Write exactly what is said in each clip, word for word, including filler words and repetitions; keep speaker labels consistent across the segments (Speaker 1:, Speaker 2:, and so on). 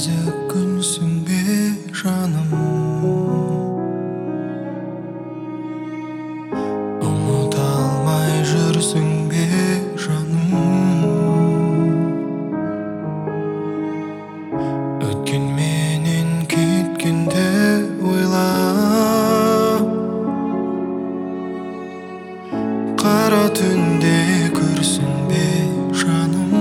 Speaker 1: нәзік күнсің бе жаным, ұмыта алмай жүрсің бе жаным. Өткен менен кеткенде ойла, қара түнде көрсің бе жаным.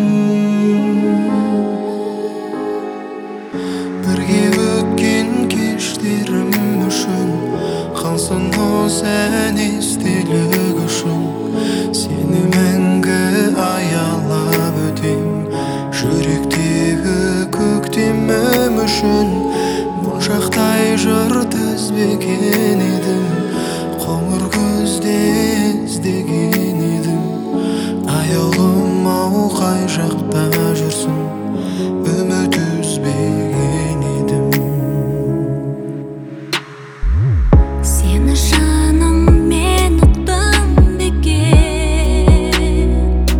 Speaker 1: Бірге өткен кештерім үшін қалсын осы ән естелік үшін. Сені мәңгі аялап өтем, жүректегі көктемім үшін. Моншақтай жыр тізбеген едім, қоңыр көзде іздеген едім. Аяулым ау қай жақта жүрсің, үміт үзбеген едім.
Speaker 2: Сені жаным мен ұқтым бекен,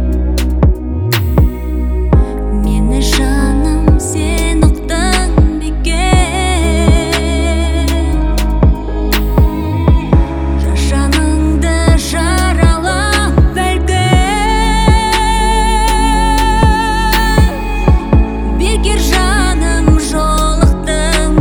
Speaker 2: мені жаным сен ұқтың бекен. Жас жаныңды жаралап бәлкім, бекер жаным жолықтың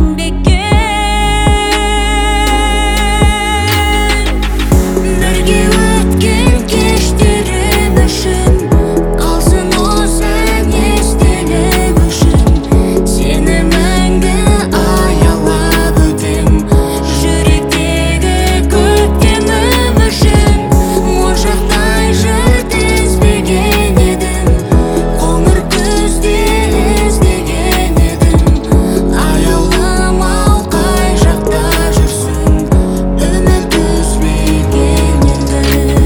Speaker 2: бекен. Бірге өткен кештерім үшін қалсын осы ән естелік үшін. Сені мәңгі аялап өтем, жүректегі көктемім үшін. Моншақтай жыр тізбеген едім, қоңыр күзде іздеген едім. Аяулым ау қай жақта жүрсің, үміт үзбеген едім.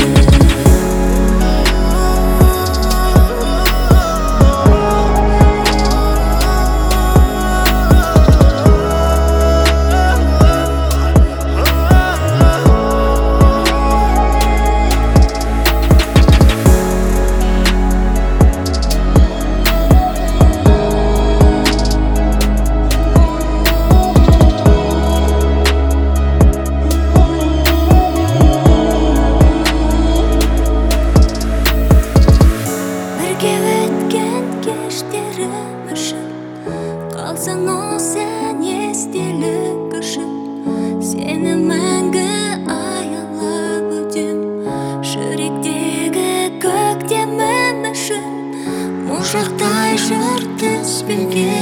Speaker 2: Бірге өткен кештерім үшін қалсын осы ән естелік үшін. Сені мәңгі аялап өтем, жүректегі көктемім үшін. Моншақтай жыр тізбеген